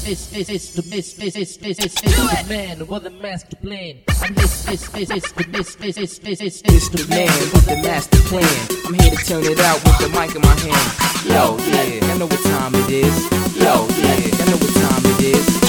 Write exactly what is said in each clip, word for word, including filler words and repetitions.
this this is the this this is this is the man with the master plan. I'm this this this is the this this is this is It's the man with the master plan. I'm here to turn it out with the mic in my hand. Yo, yeah, y'all know what time it is. Yo, yeah, y'all know what time it is.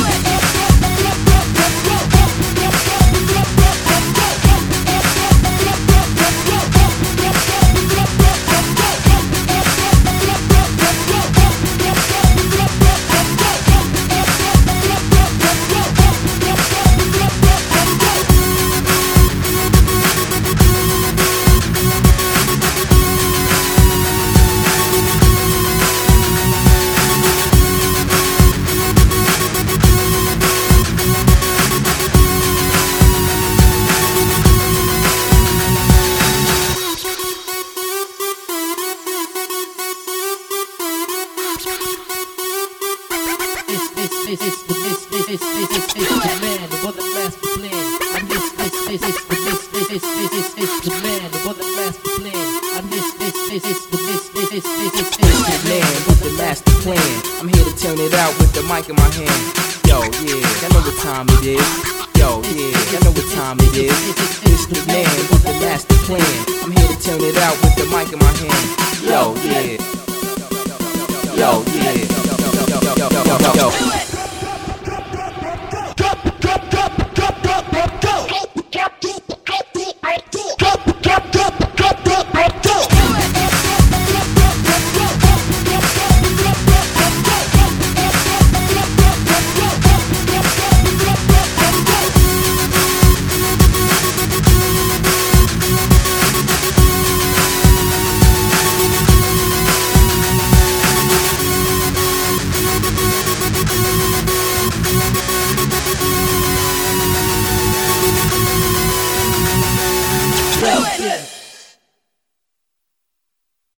This is the this this is this is this the man with the master plan. I'm this this this is the this this is this is this the man with the master plan. I'm this this this is the this this is this is this the man with the master plan. I'm here to turn it out with the mic in my hand. Yo, yeah, y'all know what time it is. Yo, yeah, y'all know what time it is. It's the man with the master plan. I'm here to turn it out with the mic in my hand. Yo, yeah. Yo, yeah. Yo, yo, yo, yo, yo, yo, yo.